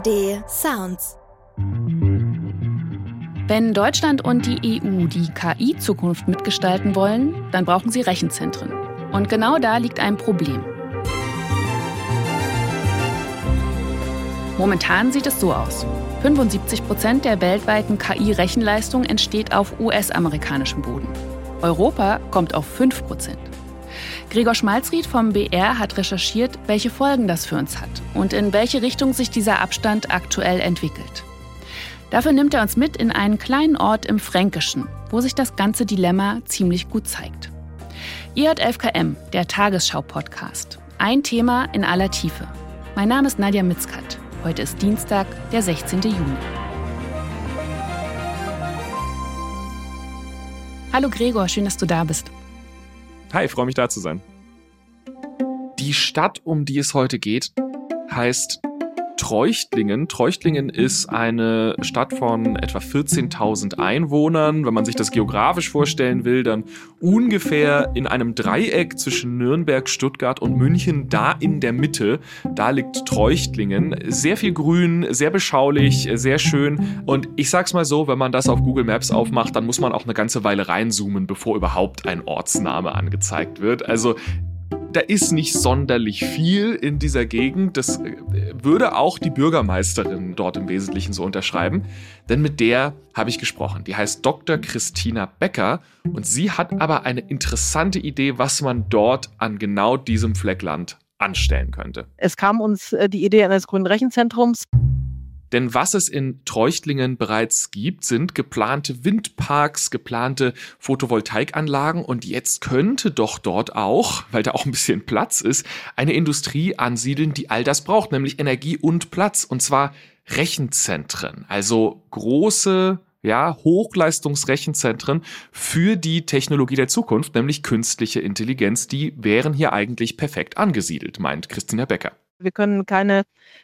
ARD Sounds. Wenn Deutschland und die EU die KI-Zukunft mitgestalten wollen, dann brauchen sie Rechenzentren. Und genau da liegt ein Problem. Momentan sieht es so aus. 75% der weltweiten KI-Rechenleistung entsteht auf US-amerikanischem Boden. Europa kommt auf 5%. Gregor Schmalzried vom BR hat recherchiert, welche Folgen das für uns hat und in welche Richtung sich dieser Abstand aktuell entwickelt. Dafür nimmt er uns mit in einen kleinen Ort im Fränkischen, wo sich das ganze Dilemma ziemlich gut zeigt. Ihr hört 11KM, der Tagesschau-Podcast. Ein Thema in aller Tiefe. Mein Name ist Nadja Mitzkat. Heute ist Dienstag, der 16. Juni. Hallo Gregor, schön, dass du da bist. Hi, freue mich da zu sein. Die Stadt, um die es heute geht, heißt Treuchtlingen. Treuchtlingen ist eine Stadt von etwa 14.000 Einwohnern. Wenn man sich das geografisch vorstellen will, dann ungefähr in einem Dreieck zwischen Nürnberg, Stuttgart und München, da in der Mitte, da liegt Treuchtlingen. Sehr viel Grün, sehr beschaulich, sehr schön. Und ich sag's mal so, wenn man das auf Google Maps aufmacht, dann muss man auch eine ganze Weile reinzoomen, bevor überhaupt ein Ortsname angezeigt wird. Also da ist nicht sonderlich viel in dieser Gegend. Das würde auch die Bürgermeisterin dort im Wesentlichen so unterschreiben. Denn mit der habe ich gesprochen. Die heißt Dr. Christina Becker. Und sie hat aber eine interessante Idee, was man dort an genau diesem Fleck Land anstellen könnte. Es kam uns die Idee eines grünen Rechenzentrums. Denn was es in Treuchtlingen bereits gibt, sind geplante Windparks, geplante Photovoltaikanlagen und jetzt könnte doch dort auch, weil da auch ein bisschen Platz ist, eine Industrie ansiedeln, die all das braucht, nämlich Energie und Platz, und zwar Rechenzentren, also große, Hochleistungsrechenzentren für die Technologie der Zukunft, nämlich künstliche Intelligenz, die wären hier eigentlich perfekt angesiedelt, meint Christina Becker. Wir können keine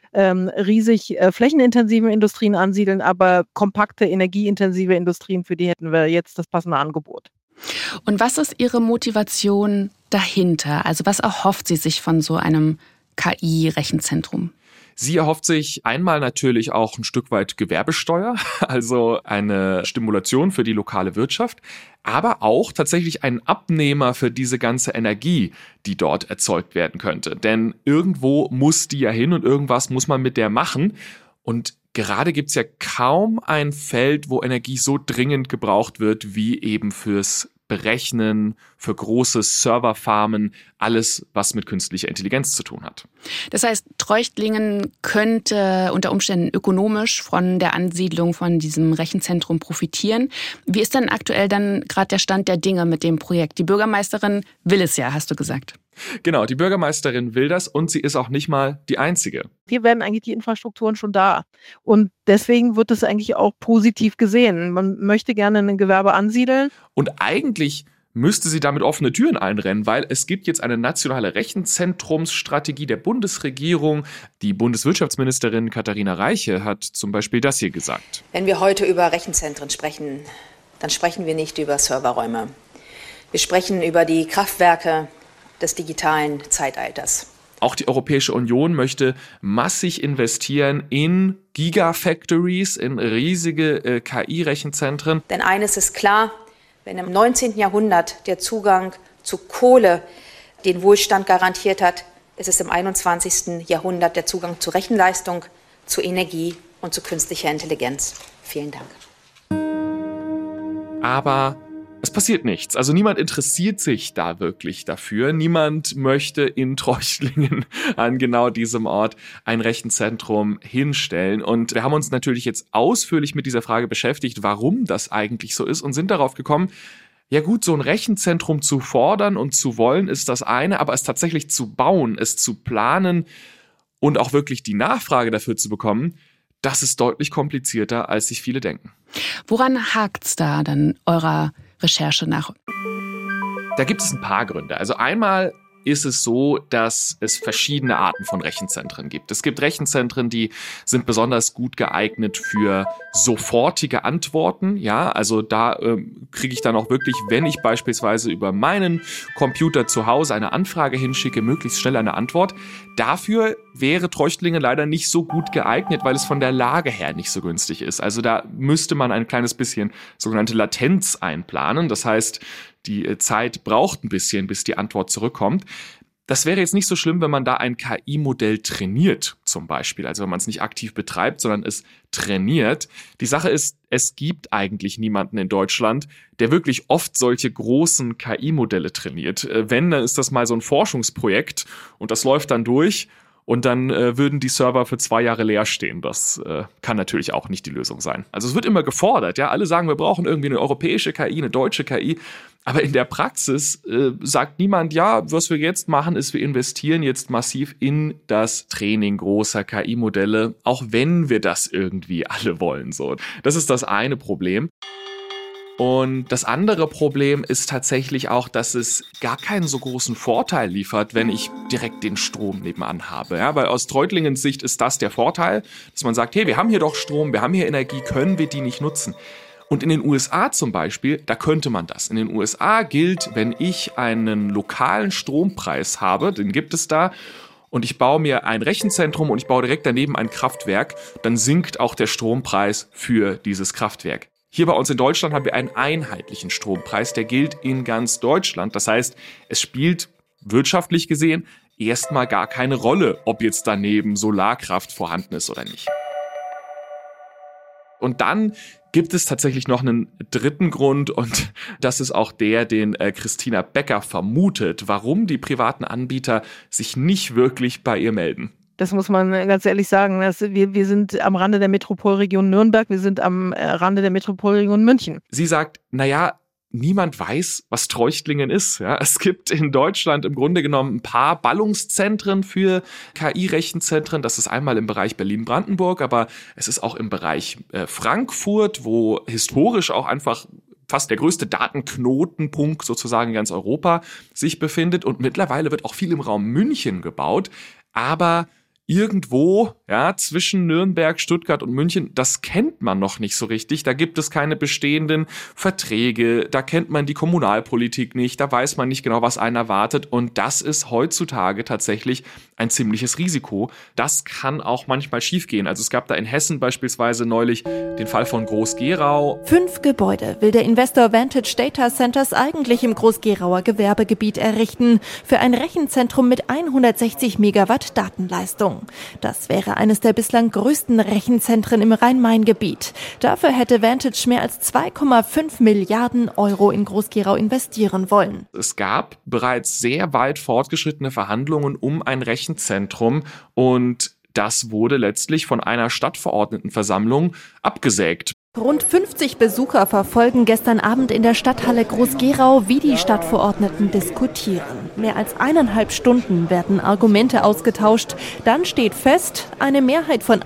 riesig flächenintensiven Industrien ansiedeln, aber kompakte, energieintensive Industrien, für die hätten wir jetzt das passende Angebot. Und was ist Ihre Motivation dahinter? Also was erhofft sie sich von so einem KI-Rechenzentrum? Sie erhofft sich einmal natürlich auch ein Stück weit Gewerbesteuer, also eine Stimulation für die lokale Wirtschaft, aber auch tatsächlich einen Abnehmer für diese ganze Energie, die dort erzeugt werden könnte. Denn irgendwo muss die ja hin und irgendwas muss man mit der machen. Und gerade gibt es ja kaum ein Feld, wo Energie so dringend gebraucht wird, wie eben fürs Berechnen, für große Serverfarmen, alles, was mit künstlicher Intelligenz zu tun hat. Das heißt, Treuchtlingen könnte unter Umständen ökonomisch von der Ansiedlung von diesem Rechenzentrum profitieren. Wie ist denn aktuell dann gerade der Stand der Dinge mit dem Projekt? Die Bürgermeisterin will es ja, hast du gesagt. Genau, die Bürgermeisterin will das und sie ist auch nicht mal die Einzige. Hier werden eigentlich die Infrastrukturen schon da. Und deswegen wird es eigentlich auch positiv gesehen. Man möchte gerne ein Gewerbe ansiedeln. Und eigentlich müsste sie damit offene Türen einrennen, weil es gibt jetzt eine nationale Rechenzentrumsstrategie der Bundesregierung. Die Bundeswirtschaftsministerin Katharina Reiche hat zum Beispiel das hier gesagt. Wenn wir heute über Rechenzentren sprechen, dann sprechen wir nicht über Serverräume. Wir sprechen über die Kraftwerke des digitalen Zeitalters. Auch die Europäische Union möchte massig investieren in Gigafactories, in riesige KI-Rechenzentren. Denn eines ist klar, wenn im 19. Jahrhundert der Zugang zu Kohle den Wohlstand garantiert hat, ist es im 21. Jahrhundert der Zugang zu Rechenleistung, zu Energie und zu künstlicher Intelligenz. Vielen Dank. Aber es passiert nichts. Also niemand interessiert sich da wirklich dafür. Niemand möchte in Treuchtlingen an genau diesem Ort ein Rechenzentrum hinstellen. Und wir haben uns natürlich jetzt ausführlich mit dieser Frage beschäftigt, warum das eigentlich so ist und sind darauf gekommen, ja gut, so ein Rechenzentrum zu fordern und zu wollen ist das eine, aber es tatsächlich zu bauen, es zu planen und auch wirklich die Nachfrage dafür zu bekommen, das ist deutlich komplizierter, als sich viele denken. Woran hakt's da dann eurer Recherche nach? Da gibt es ein paar Gründe. Also einmal ist es so, dass es verschiedene Arten von Rechenzentren gibt. Es gibt Rechenzentren, die sind besonders gut geeignet für sofortige Antworten. Ja, also da kriege ich dann auch wirklich, wenn ich beispielsweise über meinen Computer zu Hause eine Anfrage hinschicke, möglichst schnell eine Antwort. Dafür wäre Treuchtlingen leider nicht so gut geeignet, weil es von der Lage her nicht so günstig ist. Also da müsste man ein kleines bisschen sogenannte Latenz einplanen. Das heißt, die Zeit braucht ein bisschen, bis die Antwort zurückkommt. Das wäre jetzt nicht so schlimm, wenn man da ein KI-Modell trainiert, zum Beispiel. Also wenn man es nicht aktiv betreibt, sondern es trainiert. Die Sache ist, es gibt eigentlich niemanden in Deutschland, der wirklich oft solche großen KI-Modelle trainiert. Wenn, dann ist das mal so ein Forschungsprojekt und das läuft dann durch. Und dann würden die Server für 2 Jahre leer stehen. Das kann natürlich auch nicht die Lösung sein. Also es wird immer gefordert. Ja, alle sagen, wir brauchen irgendwie eine europäische KI, eine deutsche KI. Aber in der Praxis sagt niemand, ja, was wir jetzt machen, ist, wir investieren jetzt massiv in das Training großer KI-Modelle, auch wenn wir das irgendwie alle wollen. So, das ist das eine Problem. Und das andere Problem ist tatsächlich auch, dass es gar keinen so großen Vorteil liefert, wenn ich direkt den Strom nebenan habe. Ja, weil aus Treutlingens Sicht ist das der Vorteil, dass man sagt, hey, wir haben hier doch Strom, wir haben hier Energie, können wir die nicht nutzen? Und in den USA zum Beispiel, da könnte man das. In den USA gilt, wenn ich einen lokalen Strompreis habe, den gibt es da, und ich baue mir ein Rechenzentrum und ich baue direkt daneben ein Kraftwerk, dann sinkt auch der Strompreis für dieses Kraftwerk. Hier bei uns in Deutschland haben wir einen einheitlichen Strompreis, der gilt in ganz Deutschland. Das heißt, es spielt wirtschaftlich gesehen erstmal gar keine Rolle, ob jetzt daneben Solarkraft vorhanden ist oder nicht. Und dann gibt es tatsächlich noch einen dritten Grund und das ist auch der, den Christina Becker vermutet, warum die privaten Anbieter sich nicht wirklich bei ihr melden. Das muss man ganz ehrlich sagen. Wir sind am Rande der Metropolregion Nürnberg, wir sind am Rande der Metropolregion München. Sie sagt, niemand weiß, was Treuchtlingen ist. Ja, es gibt in Deutschland im Grunde genommen ein paar Ballungszentren für KI-Rechenzentren. Das ist einmal im Bereich Berlin-Brandenburg, aber es ist auch im Bereich Frankfurt, wo historisch auch einfach fast der größte Datenknotenpunkt sozusagen in ganz Europa sich befindet. Und mittlerweile wird auch viel im Raum München gebaut. Aber irgendwo, ja, zwischen Nürnberg, Stuttgart und München, das kennt man noch nicht so richtig. Da gibt es keine bestehenden Verträge, da kennt man die Kommunalpolitik nicht, da weiß man nicht genau, was einen erwartet. Und das ist heutzutage tatsächlich ein ziemliches Risiko. Das kann auch manchmal schiefgehen. Also es gab da in Hessen beispielsweise neulich den Fall von Groß-Gerau. 5 Gebäude will der Investor Vantage Data Centers eigentlich im Groß-Gerauer Gewerbegebiet errichten, für ein Rechenzentrum mit 160 Megawatt Datenleistung. Das wäre eines der bislang größten Rechenzentren im Rhein-Main-Gebiet. Dafür hätte Vantage mehr als 2,5 Milliarden Euro in Groß-Gerau investieren wollen. Es gab bereits sehr weit fortgeschrittene Verhandlungen um ein Rechenzentrum und das wurde letztlich von einer Stadtverordnetenversammlung abgesägt. Rund 50 Besucher verfolgen gestern Abend in der Stadthalle Groß-Gerau, wie die Stadtverordneten diskutieren. Mehr als 1,5 Stunden werden Argumente ausgetauscht. Dann steht fest, eine Mehrheit von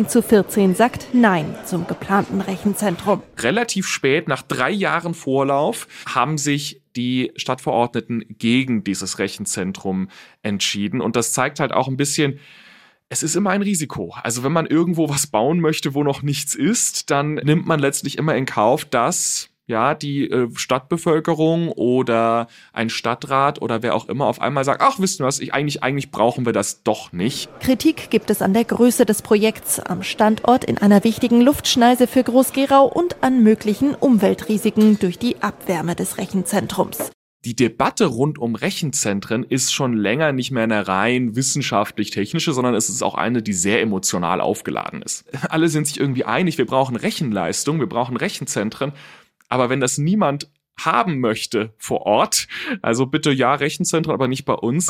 18:14 sagt Nein zum geplanten Rechenzentrum. Relativ spät, nach 3 Jahren Vorlauf, haben sich die Stadtverordneten gegen dieses Rechenzentrum entschieden. Und das zeigt halt auch ein bisschen, es ist immer ein Risiko. Also wenn man irgendwo was bauen möchte, wo noch nichts ist, dann nimmt man letztlich immer in Kauf, dass die Stadtbevölkerung oder ein Stadtrat oder wer auch immer auf einmal sagt, ach, wisst ihr was, eigentlich brauchen wir das doch nicht. Kritik gibt es an der Größe des Projekts, am Standort in einer wichtigen Luftschneise für Groß-Gerau und an möglichen Umweltrisiken durch die Abwärme des Rechenzentrums. Die Debatte rund um Rechenzentren ist schon länger nicht mehr eine rein wissenschaftlich-technische, sondern es ist auch eine, die sehr emotional aufgeladen ist. Alle sind sich irgendwie einig, wir brauchen Rechenleistung, wir brauchen Rechenzentren, aber wenn das niemand haben möchte vor Ort, also bitte ja Rechenzentren, aber nicht bei uns,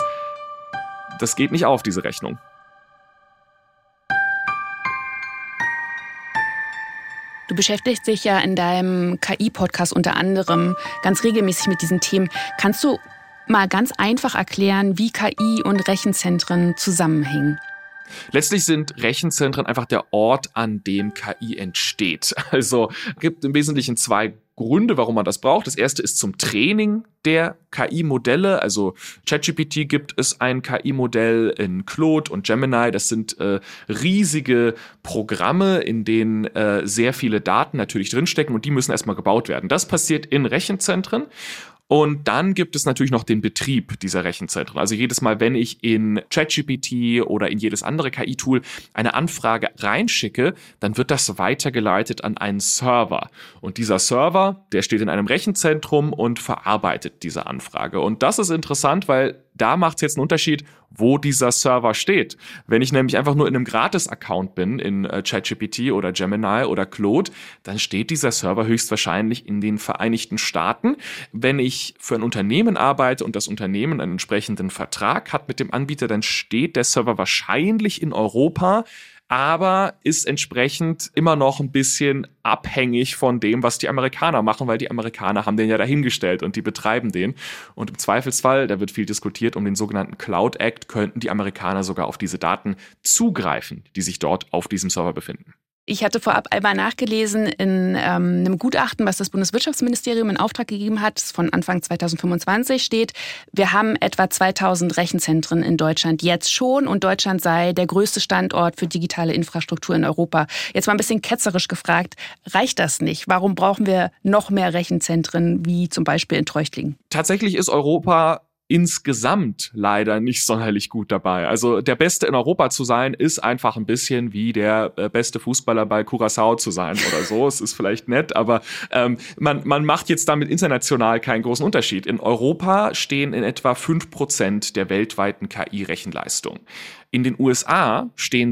das geht nicht auf, diese Rechnung. Du beschäftigst dich ja in deinem KI-Podcast unter anderem ganz regelmäßig mit diesen Themen. Kannst du mal ganz einfach erklären, wie KI und Rechenzentren zusammenhängen? Letztlich sind Rechenzentren einfach der Ort, an dem KI entsteht. Also es gibt im Wesentlichen 2 Gründe, warum man das braucht. Das erste ist zum Training der KI-Modelle. Also ChatGPT gibt es ein KI-Modell in Claude und Gemini. Das sind riesige Programme, in denen sehr viele Daten natürlich drinstecken und die müssen erstmal gebaut werden. Das passiert in Rechenzentren. Und dann gibt es natürlich noch den Betrieb dieser Rechenzentren. Also jedes Mal, wenn ich in ChatGPT oder in jedes andere KI-Tool eine Anfrage reinschicke, dann wird das weitergeleitet an einen Server. Und dieser Server, der steht in einem Rechenzentrum und verarbeitet diese Anfrage. Und das ist interessant, weil da macht es jetzt einen Unterschied, wo dieser Server steht. Wenn ich nämlich einfach nur in einem Gratis-Account bin, in ChatGPT oder Gemini oder Claude, dann steht dieser Server höchstwahrscheinlich in den Vereinigten Staaten. Wenn ich für ein Unternehmen arbeite und das Unternehmen einen entsprechenden Vertrag hat mit dem Anbieter, dann steht der Server wahrscheinlich in Europa, aber ist entsprechend immer noch ein bisschen abhängig von dem, was die Amerikaner machen, weil die Amerikaner haben den ja dahingestellt und die betreiben den. Und im Zweifelsfall, da wird viel diskutiert um den sogenannten Cloud Act, könnten die Amerikaner sogar auf diese Daten zugreifen, die sich dort auf diesem Server befinden. Ich hatte vorab einmal nachgelesen in einem Gutachten, was das Bundeswirtschaftsministerium in Auftrag gegeben hat, von Anfang 2025 steht, wir haben etwa 2000 Rechenzentren in Deutschland jetzt schon und Deutschland sei der größte Standort für digitale Infrastruktur in Europa. Jetzt mal ein bisschen ketzerisch gefragt, reicht das nicht? Warum brauchen wir noch mehr Rechenzentren, wie zum Beispiel in Treuchtlingen? Tatsächlich ist Europa insgesamt leider nicht sonderlich gut dabei. Also der Beste in Europa zu sein, ist einfach ein bisschen wie der beste Fußballer bei Curaçao zu sein oder so. Es ist vielleicht nett, aber man macht jetzt damit international keinen großen Unterschied. In Europa stehen in etwa 5% der weltweiten KI-Rechenleistung. In den USA stehen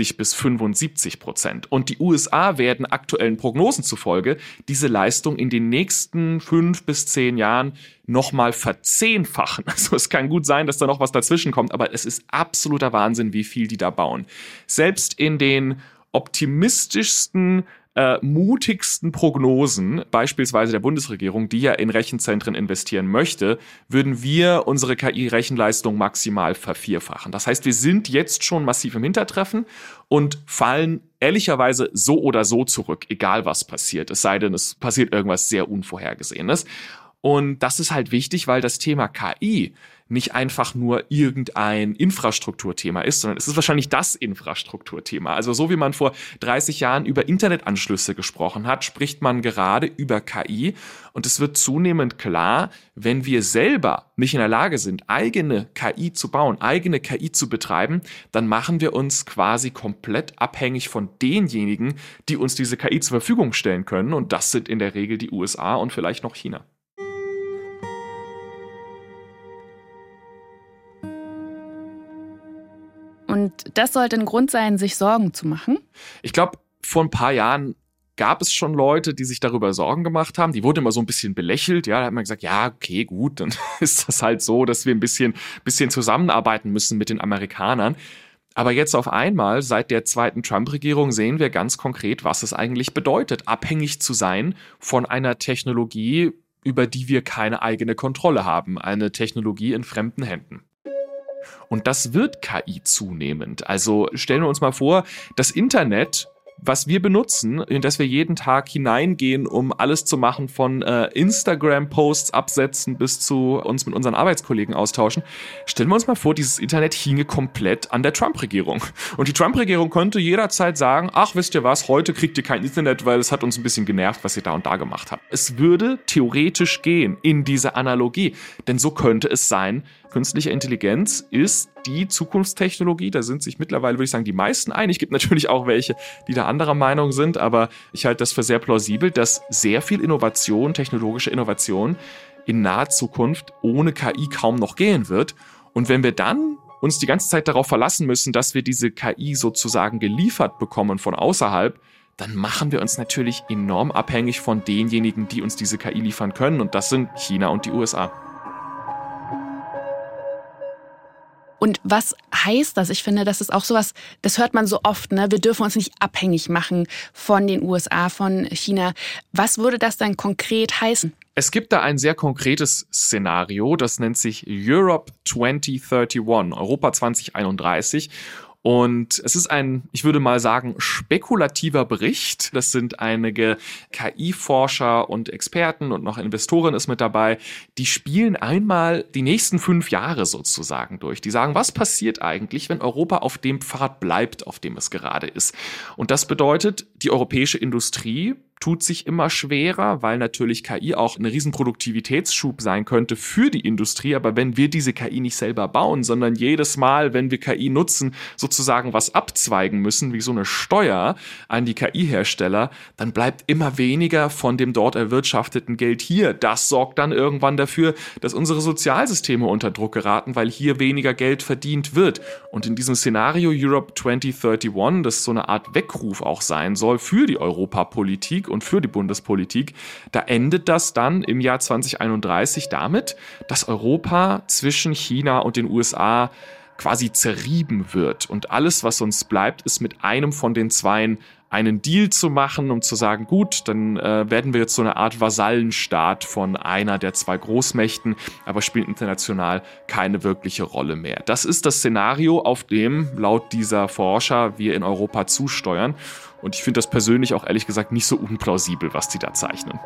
70-75%. Und die USA werden aktuellen Prognosen zufolge diese Leistung in den nächsten 5 bis 10 Jahren nochmal verzehnfachen. Also es kann gut sein, dass da noch was dazwischen kommt, aber es ist absoluter Wahnsinn, wie viel die da bauen. Selbst in den optimistischsten mutigsten Prognosen, beispielsweise der Bundesregierung, die ja in Rechenzentren investieren möchte, würden wir unsere KI-Rechenleistung maximal vervierfachen. Das heißt, wir sind jetzt schon massiv im Hintertreffen und fallen ehrlicherweise so oder so zurück, egal was passiert. Es sei denn, es passiert irgendwas sehr Unvorhergesehenes. Und das ist halt wichtig, weil das Thema KI nicht einfach nur irgendein Infrastrukturthema ist, sondern es ist wahrscheinlich das Infrastrukturthema. Also so wie man vor 30 Jahren über Internetanschlüsse gesprochen hat, spricht man gerade über KI. Und es wird zunehmend klar, wenn wir selber nicht in der Lage sind, eigene KI zu bauen, eigene KI zu betreiben, dann machen wir uns quasi komplett abhängig von denjenigen, die uns diese KI zur Verfügung stellen können. Und das sind in der Regel die USA und vielleicht noch China. Und das sollte ein Grund sein, sich Sorgen zu machen? Ich glaube, vor ein paar Jahren gab es schon Leute, die sich darüber Sorgen gemacht haben. Die wurden immer so ein bisschen belächelt. Ja, da hat man gesagt, ja, okay, gut, dann ist das halt so, dass wir ein bisschen zusammenarbeiten müssen mit den Amerikanern. Aber jetzt auf einmal, seit der zweiten Trump-Regierung, sehen wir ganz konkret, was es eigentlich bedeutet, abhängig zu sein von einer Technologie, über die wir keine eigene Kontrolle haben. Eine Technologie in fremden Händen. Und das wird KI zunehmend. Also stellen wir uns mal vor, das Internet, was wir benutzen, in das wir jeden Tag hineingehen, um alles zu machen, von Instagram-Posts absetzen bis zu uns mit unseren Arbeitskollegen austauschen. Stellen wir uns mal vor, dieses Internet hinge komplett an der Trump-Regierung. Und die Trump-Regierung könnte jederzeit sagen, ach, wisst ihr was, heute kriegt ihr kein Internet, weil es hat uns ein bisschen genervt, was ihr da und da gemacht habt. Es würde theoretisch gehen in diese Analogie. Denn so könnte es sein, künstliche Intelligenz ist die Zukunftstechnologie. Da sind sich mittlerweile, würde ich sagen, die meisten einig. Es gibt natürlich auch welche, die da anderer Meinung sind, aber ich halte das für sehr plausibel, dass sehr viel Innovation, technologische Innovation in naher Zukunft ohne KI kaum noch gehen wird. Und wenn wir dann uns die ganze Zeit darauf verlassen müssen, dass wir diese KI sozusagen geliefert bekommen von außerhalb, dann machen wir uns natürlich enorm abhängig von denjenigen, die uns diese KI liefern können. Und das sind China und die USA. Und was heißt das? Ich finde, das ist auch sowas, das hört man so oft, ne? Wir dürfen uns nicht abhängig machen von den USA, von China. Was würde das dann konkret heißen? Es gibt da ein sehr konkretes Szenario, das nennt sich Europe 2031, Europa 2031. Und es ist ein, ich würde mal sagen, spekulativer Bericht. Das sind einige KI-Forscher und Experten und noch Investoren ist mit dabei. Die spielen einmal die nächsten 5 Jahre sozusagen durch. Die sagen, was passiert eigentlich, wenn Europa auf dem Pfad bleibt, auf dem es gerade ist? Und das bedeutet, die europäische Industrie tut sich immer schwerer, weil natürlich KI auch ein riesen Produktivitätsschub sein könnte für die Industrie. Aber wenn wir diese KI nicht selber bauen, sondern jedes Mal, wenn wir KI nutzen, sozusagen was abzweigen müssen, wie so eine Steuer an die KI-Hersteller, dann bleibt immer weniger von dem dort erwirtschafteten Geld hier. Das sorgt dann irgendwann dafür, dass unsere Sozialsysteme unter Druck geraten, weil hier weniger Geld verdient wird. Und in diesem Szenario Europe 2031, das so eine Art Weckruf auch sein soll für die Europapolitik und für die Bundespolitik, da endet das dann im Jahr 2031 damit, dass Europa zwischen China und den USA quasi zerrieben wird. Und alles, was uns bleibt, ist mit einem von den zweien einen Deal zu machen, um zu sagen, gut, dann werden wir jetzt so eine Art Vasallenstaat von einer der 2 Großmächten, aber spielt international keine wirkliche Rolle mehr. Das ist das Szenario, auf dem laut dieser Forscher wir in Europa zusteuern. Und ich finde das persönlich auch ehrlich gesagt nicht so unplausibel, was die da zeichnen.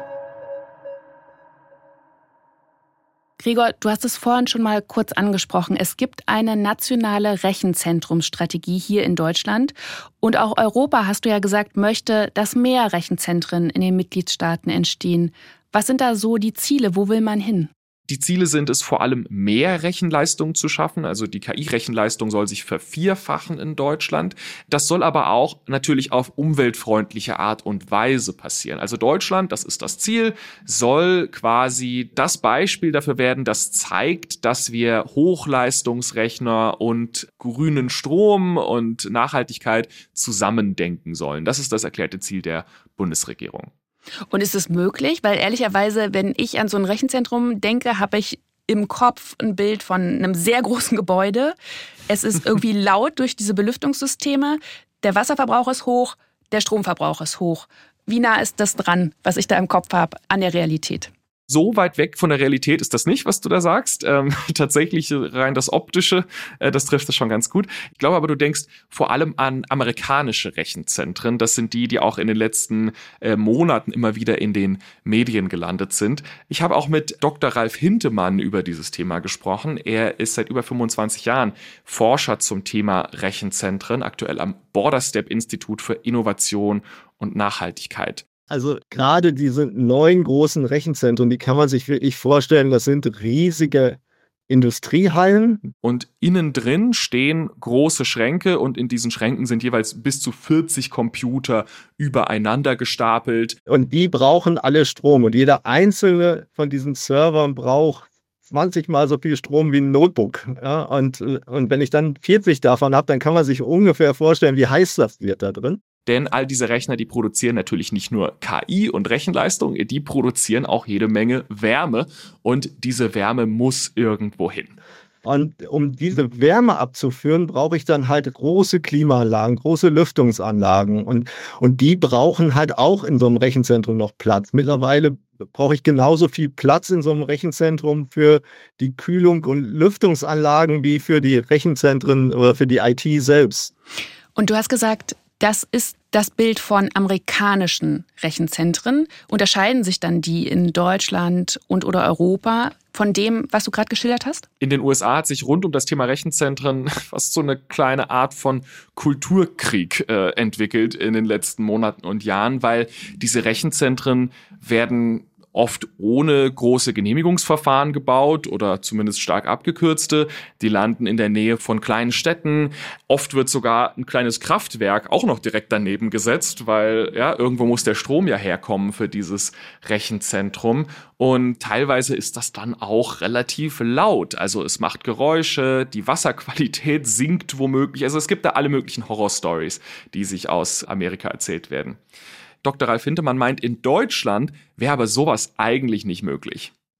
Gregor, du hast es vorhin schon mal kurz angesprochen. Es gibt eine nationale Rechenzentrumsstrategie hier in Deutschland. Und auch Europa, hast du ja gesagt, möchte, dass mehr Rechenzentren in den Mitgliedstaaten entstehen. Was sind da so die Ziele? Wo will man hin? Die Ziele sind es vor allem, mehr Rechenleistung zu schaffen. Also die KI-Rechenleistung soll sich vervierfachen in Deutschland. Das soll aber auch natürlich auf umweltfreundliche Art und Weise passieren. Also Deutschland, das ist das Ziel, soll quasi das Beispiel dafür werden, das zeigt, dass wir Hochleistungsrechner und grünen Strom und Nachhaltigkeit zusammendenken sollen. Das ist das erklärte Ziel der Bundesregierung. Und ist es möglich? Weil ehrlicherweise, wenn ich an so ein Rechenzentrum denke, habe ich im Kopf ein Bild von einem sehr großen Gebäude. Es ist irgendwie laut durch diese Belüftungssysteme. Der Wasserverbrauch ist hoch, der Stromverbrauch ist hoch. Wie nah ist das dran, was ich da im Kopf habe, an der Realität? So weit weg von der Realität ist das nicht, was du da sagst. Tatsächlich rein das Optische, das trifft es schon ganz gut. Ich glaube aber, du denkst vor allem an amerikanische Rechenzentren. Das sind die auch in den letzten Monaten immer wieder in den Medien gelandet sind. Ich habe auch mit Dr. Ralf Hintemann über dieses Thema gesprochen. Er ist seit über 25 Jahren Forscher zum Thema Rechenzentren, aktuell am Borderstep-Institut für Innovation und Nachhaltigkeit. Also gerade diese neuen großen Rechenzentren, die kann man sich wirklich vorstellen, das sind riesige Industriehallen. Und innen drin stehen große Schränke und in diesen Schränken sind jeweils bis zu 40 Computer übereinander gestapelt. Und die brauchen alle Strom und jeder einzelne von diesen Servern braucht 20 Mal so viel Strom wie ein Notebook. Ja, und wenn ich dann 40 davon habe, dann kann man sich ungefähr vorstellen, wie heiß das wird da drin. Denn all diese Rechner, die produzieren natürlich nicht nur KI und Rechenleistung, die produzieren auch jede Menge Wärme und diese Wärme muss irgendwo hin. Und um diese Wärme abzuführen, brauche ich dann halt große Klimaanlagen, große Lüftungsanlagen und die brauchen halt auch in so einem Rechenzentrum noch Platz. Mittlerweile brauche ich genauso viel Platz in so einem Rechenzentrum für die Kühlung und Lüftungsanlagen wie für die Rechenzentren oder für die IT selbst. Und du hast gesagt, das ist das Bild von amerikanischen Rechenzentren. Unterscheiden sich dann die in Deutschland und oder Europa von dem, was du gerade geschildert hast? In den USA hat sich rund um das Thema Rechenzentren fast so eine kleine Art von Kulturkrieg entwickelt in den letzten Monaten und Jahren, weil diese Rechenzentren werden oft ohne große Genehmigungsverfahren gebaut oder zumindest stark abgekürzte. Die landen in der Nähe von kleinen Städten. Oft wird sogar ein kleines Kraftwerk auch noch direkt daneben gesetzt, weil ja irgendwo muss der Strom ja herkommen für dieses Rechenzentrum. Und teilweise ist das dann auch relativ laut. Also es macht Geräusche, die Wasserqualität sinkt womöglich. Also es gibt da alle möglichen Horrorstories, die sich aus Amerika erzählt werden. Dr. Ralf Hintemann meint, in Deutschland wäre aber sowas eigentlich nicht möglich.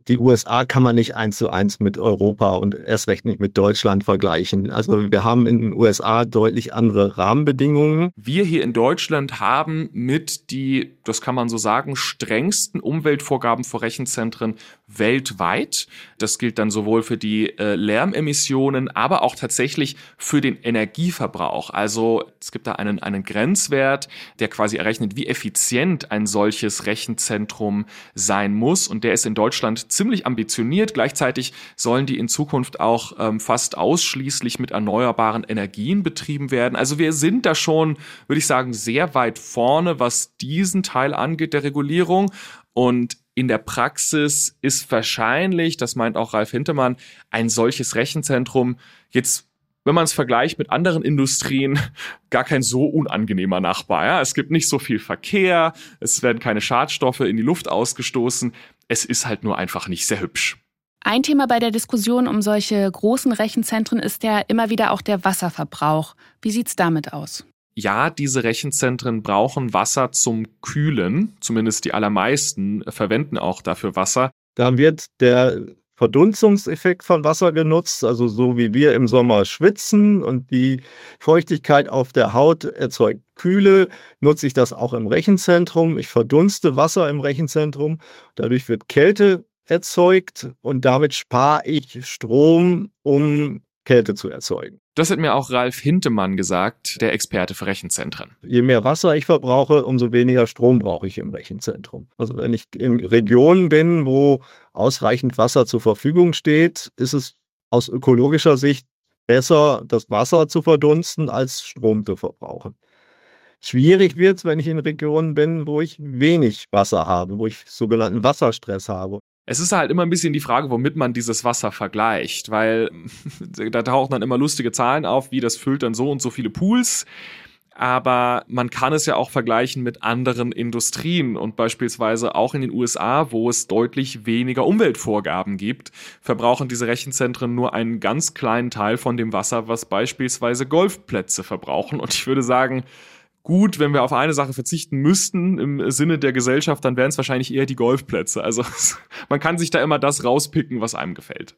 die USA kann man nicht 1:1 mit Europa und erst recht nicht mit Deutschland vergleichen. Also wir haben in den USA deutlich andere Rahmenbedingungen. Wir hier in Deutschland haben mit die, das kann man so sagen, strengsten Umweltvorgaben für Rechenzentren weltweit. Das gilt dann sowohl für die Lärmemissionen, aber auch tatsächlich für den Energieverbrauch. Also es gibt da einen Grenzwert, der quasi errechnet, wie effizient ein solches Rechenzentrum sein muss. Und der ist in Deutschland ziemlich ambitioniert. Gleichzeitig sollen die in Zukunft auch fast ausschließlich mit erneuerbaren Energien betrieben werden. Also wir sind da schon, würde ich sagen, sehr weit vorne, was diesen Teil angeht der Regulierung. Und in der Praxis ist wahrscheinlich, das meint auch Ralf Hintemann, ein solches Rechenzentrum jetzt, wenn man es vergleicht mit anderen Industrien, gar kein so unangenehmer Nachbar. Ja? Es gibt nicht so viel Verkehr, es werden keine Schadstoffe in die Luft ausgestoßen. Es ist halt nur einfach nicht sehr hübsch. Ein Thema bei der Diskussion um solche großen Rechenzentren ist ja immer wieder auch der Wasserverbrauch. Wie sieht's damit aus? Ja, diese Rechenzentren brauchen Wasser zum Kühlen. Zumindest die allermeisten verwenden auch dafür Wasser. Da wird der Verdunstungseffekt von Wasser genutzt, also so wie wir im Sommer schwitzen und die Feuchtigkeit auf der Haut erzeugt Kühle, nutze ich das auch im Rechenzentrum. Ich verdunste Wasser im Rechenzentrum, dadurch wird Kälte erzeugt und damit spare ich Strom, um Kälte zu erzeugen. Das hat mir auch Ralf Hintemann gesagt, der Experte für Rechenzentren. Je mehr Wasser ich verbrauche, umso weniger Strom brauche ich im Rechenzentrum. Also wenn ich in Regionen bin, wo ausreichend Wasser zur Verfügung steht, ist es aus ökologischer Sicht besser, das Wasser zu verdunsten, als Strom zu verbrauchen. Schwierig wird es, wenn ich in Regionen bin, wo ich wenig Wasser habe, wo ich sogenannten Wasserstress habe. Es ist halt immer ein bisschen die Frage, womit man dieses Wasser vergleicht, weil da tauchen dann immer lustige Zahlen auf, wie das füllt dann so und so viele Pools. Aber man kann es ja auch vergleichen mit anderen Industrien und beispielsweise auch in den USA, wo es deutlich weniger Umweltvorgaben gibt, verbrauchen diese Rechenzentren nur einen ganz kleinen Teil von dem Wasser, was beispielsweise Golfplätze verbrauchen. Und ich würde sagen, gut, wenn wir auf eine Sache verzichten müssten im Sinne der Gesellschaft, dann wären es wahrscheinlich eher die Golfplätze. Also man kann sich da immer das rauspicken, was einem gefällt.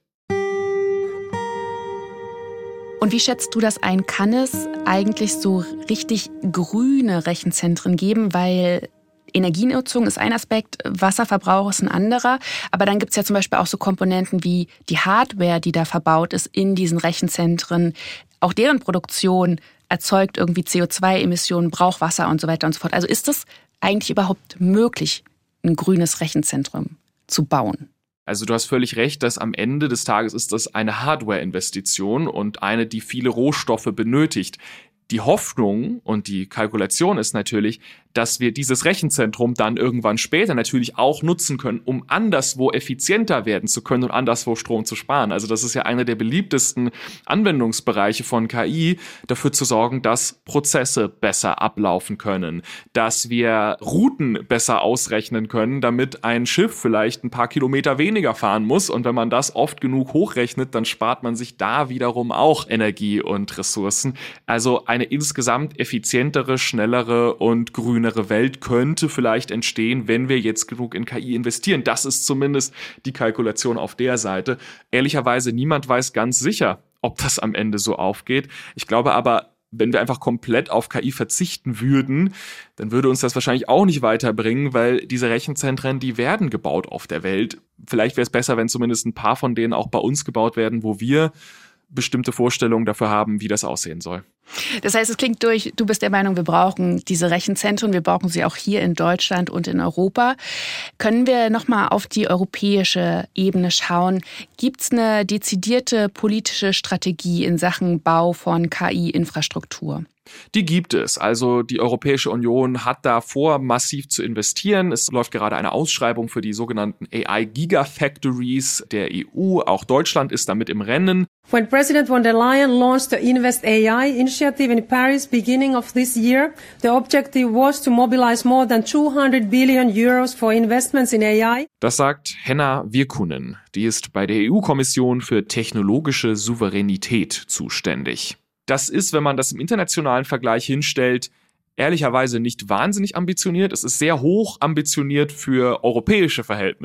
Und wie schätzt du das ein? Kann es eigentlich so richtig grüne Rechenzentren geben? Weil Energienutzung ist ein Aspekt, Wasserverbrauch ist ein anderer. Aber dann gibt es ja zum Beispiel auch so Komponenten wie die Hardware, die da verbaut ist in diesen Rechenzentren. Auch deren Produktion erzeugt irgendwie CO2-Emissionen, braucht Wasser und so weiter und so fort. Also ist es eigentlich überhaupt möglich, ein grünes Rechenzentrum zu bauen? Also du hast völlig recht, dass am Ende des Tages ist das eine Hardware-Investition und eine, die viele Rohstoffe benötigt. Die Hoffnung und die Kalkulation ist natürlich, dass wir dieses Rechenzentrum dann irgendwann später natürlich auch nutzen können, um anderswo effizienter werden zu können und anderswo Strom zu sparen. Also das ist ja einer der beliebtesten Anwendungsbereiche von KI, dafür zu sorgen, dass Prozesse besser ablaufen können, dass wir Routen besser ausrechnen können, damit ein Schiff vielleicht ein paar Kilometer weniger fahren muss. Und wenn man das oft genug hochrechnet, dann spart man sich da wiederum auch Energie und Ressourcen. Also eine insgesamt effizientere, schnellere und grünere Welt könnte vielleicht entstehen, wenn wir jetzt genug in KI investieren. Das ist zumindest die Kalkulation auf der Seite. Ehrlicherweise, niemand weiß ganz sicher, ob das am Ende so aufgeht. Ich glaube aber, wenn wir einfach komplett auf KI verzichten würden, dann würde uns das wahrscheinlich auch nicht weiterbringen, weil diese Rechenzentren, die werden gebaut auf der Welt. Vielleicht wäre es besser, wenn zumindest ein paar von denen auch bei uns gebaut werden, wo wir bestimmte Vorstellungen dafür haben, wie das aussehen soll. Das heißt, es klingt durch, du bist der Meinung, wir brauchen diese Rechenzentren, wir brauchen sie auch hier in Deutschland und in Europa. Können wir nochmal auf die europäische Ebene schauen? Gibt es eine dezidierte politische Strategie in Sachen Bau von KI-Infrastruktur? Die gibt es. Also die Europäische Union hat da vor, massiv zu investieren. Es läuft gerade eine Ausschreibung für die sogenannten AI-Gigafactories der EU. Auch Deutschland ist damit im Rennen. When President von der Leyen launched the Invest AI initiative in Paris beginning of this year, the objective was to mobilize more than 200 billion euros for investments in AI. Das sagt Henna Virkkunen. Die ist bei der EU-Kommission für technologische Souveränität zuständig. Das ist, wenn man das im internationalen Vergleich hinstellt, ehrlicherweise nicht wahnsinnig ambitioniert. Es ist sehr hoch ambitioniert für europäische Verhältnisse.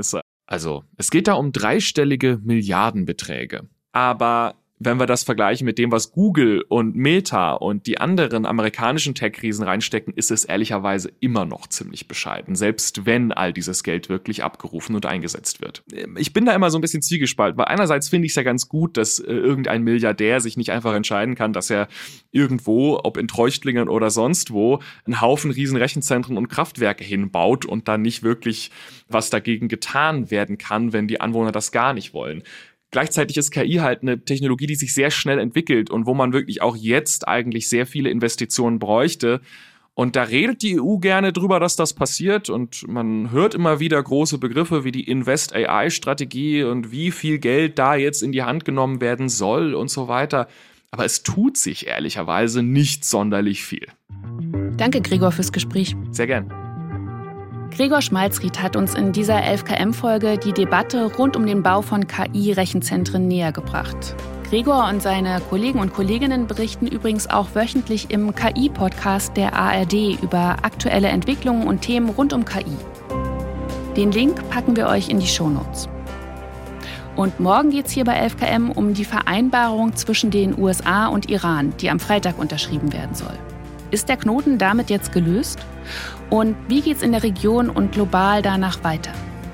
Also, es geht da um dreistellige Milliardenbeträge. Aber wenn wir das vergleichen mit dem, was Google und Meta und die anderen amerikanischen Tech-Riesen reinstecken, ist es ehrlicherweise immer noch ziemlich bescheiden, selbst wenn all dieses Geld wirklich abgerufen und eingesetzt wird. Ich bin da immer so ein bisschen zwiegespalten, weil einerseits finde ich es ja ganz gut, dass irgendein Milliardär sich nicht einfach entscheiden kann, dass er irgendwo, ob in Treuchtlingen oder sonst wo, einen Haufen riesen Rechenzentren und Kraftwerke hinbaut und dann nicht wirklich was dagegen getan werden kann, wenn die Anwohner das gar nicht wollen. Gleichzeitig ist KI halt eine Technologie, die sich sehr schnell entwickelt und wo man wirklich auch jetzt eigentlich sehr viele Investitionen bräuchte. Und da redet die EU gerne drüber, dass das passiert. Und man hört immer wieder große Begriffe wie die Invest-AI-Strategie und wie viel Geld da jetzt in die Hand genommen werden soll und so weiter. Aber es tut sich ehrlicherweise nicht sonderlich viel. Danke, Gregor, fürs Gespräch. Sehr gern. Gregor Schmalzried hat uns in dieser 11KM-Folge die Debatte rund um den Bau von KI-Rechenzentren näher gebracht. Gregor und seine Kollegen und Kolleginnen berichten übrigens auch wöchentlich im KI-Podcast der ARD über aktuelle Entwicklungen und Themen rund um KI. Den Link packen wir euch in die Shownotes. Und morgen geht es hier bei 11KM um die Vereinbarung zwischen den USA und Iran, die am Freitag unterschrieben werden soll. Ist der Knoten damit jetzt gelöst? Und wie geht's in der Region und global danach weiter?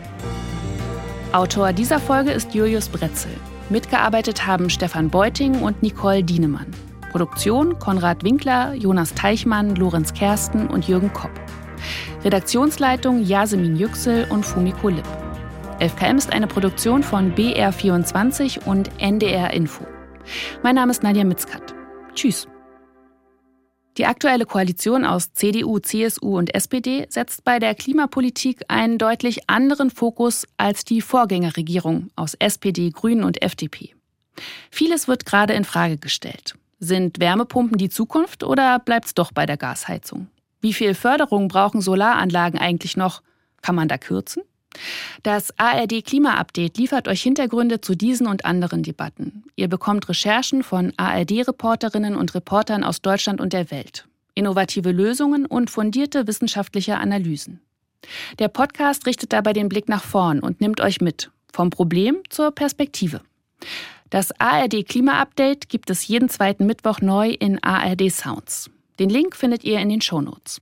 Autor dieser Folge ist Julius Bretzel. Mitgearbeitet haben Stefan Beuting und Nicole Dienemann. Produktion Konrad Winkler, Jonas Teichmann, Lorenz Kersten und Jürgen Kopp. Redaktionsleitung Yasemin Yüksel und Fumiko Lipp. 11KM ist eine Produktion von BR24 und NDR Info. Mein Name ist Nadja Mitzkat. Tschüss. Die aktuelle Koalition aus CDU, CSU und SPD setzt bei der Klimapolitik einen deutlich anderen Fokus als die Vorgängerregierung aus SPD, Grünen und FDP. Vieles wird gerade in Frage gestellt. Sind Wärmepumpen die Zukunft oder bleibt's doch bei der Gasheizung? Wie viel Förderung brauchen Solaranlagen eigentlich noch? Kann man da kürzen? Das ARD-Klima-Update liefert euch Hintergründe zu diesen und anderen Debatten. Ihr bekommt Recherchen von ARD-Reporterinnen und Reportern aus Deutschland und der Welt, innovative Lösungen und fundierte wissenschaftliche Analysen. Der Podcast richtet dabei den Blick nach vorn und nimmt euch mit, vom Problem zur Perspektive. Das ARD-Klima-Update gibt es jeden zweiten Mittwoch neu in ARD Sounds. Den Link findet ihr in den Shownotes.